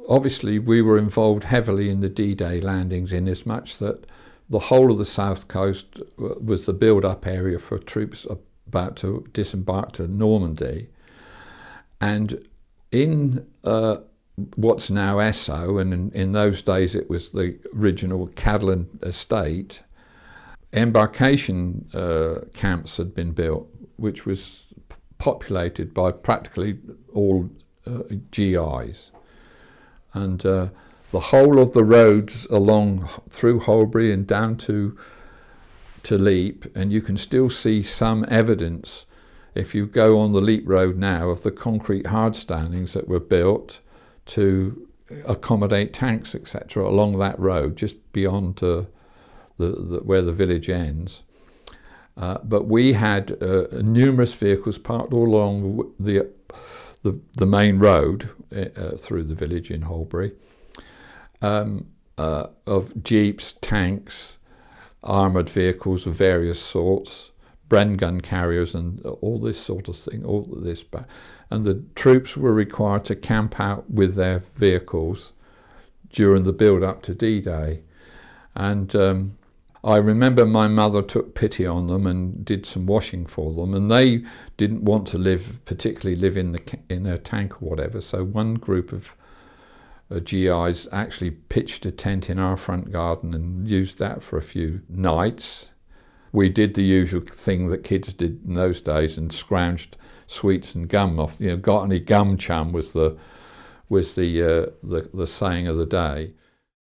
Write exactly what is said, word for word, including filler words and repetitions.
obviously we were involved heavily in the D-Day landings, in as much that the whole of the south coast was the build-up area for troops about to disembark to Normandy. And in uh, what's now Esso, and in, in those days it was the original Cadland estate, embarkation uh, camps had been built, which was populated by practically all uh, G Is. And uh, the whole of the roads along through Holbury and down to to Leap, and you can still see some evidence if you go on the Leap Road now of the concrete hardstandings that were built to accommodate tanks, et cetera, along that road, just beyond uh, the, the where the village ends. Uh, but we had uh, numerous vehicles parked all along the the, the main road uh, through the village in Holbury, um, uh, of jeeps, tanks, armoured vehicles of various sorts, Bren gun carriers, and all this sort of thing. All this, and the troops were required to camp out with their vehicles during the build-up to D-Day, and. Um, I remember my mother took pity on them and did some washing for them, and they didn't want to live, particularly live in the in a tank or whatever. So one group of uh, G Is actually pitched a tent in our front garden and used that for a few nights. We did the usual thing that kids did in those days and scrounged sweets and gum off. You know, got any gum, chum was the was the uh, the, the saying of the day.